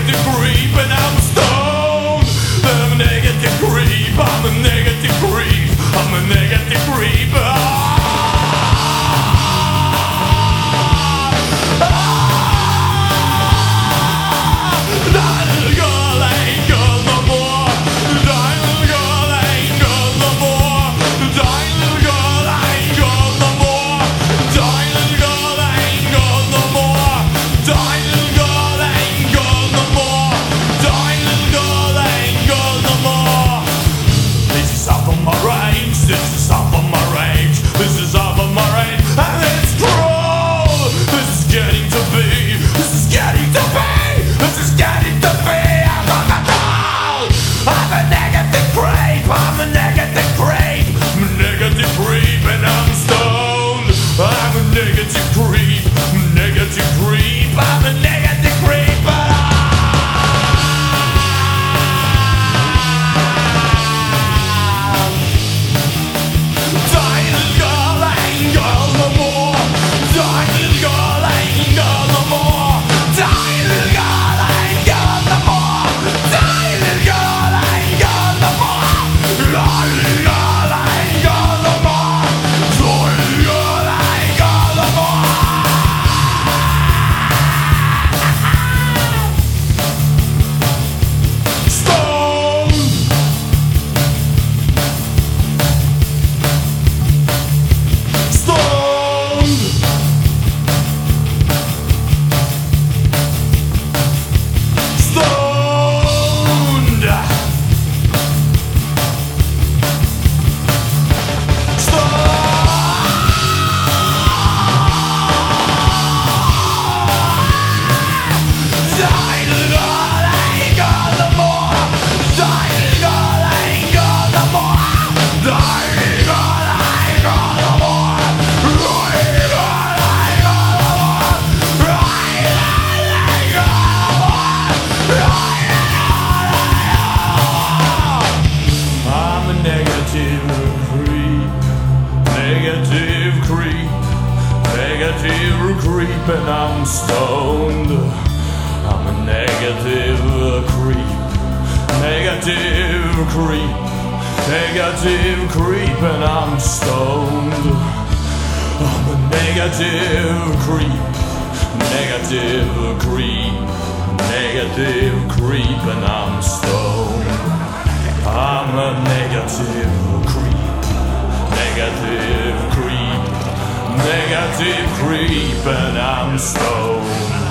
negative creep and I'm stoned. I'm a negative creep, I'm a negative creep, I'm a negative creep. Negative creep and I'm stoned. I'm a negative creep. Negative creep. Negative creep and I'm stoned. I'm a negative creep. Negative creep. Negative creep and I'm stoned. I'm a negative creep. Negative creep. Negative creep and I'm stoned.